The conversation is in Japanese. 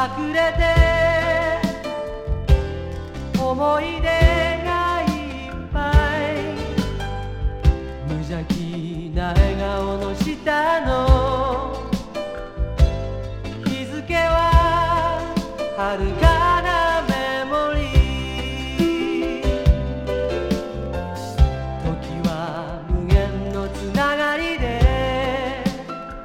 隠れて思い出がいっぱい無邪気な笑顔の下の日付は遥か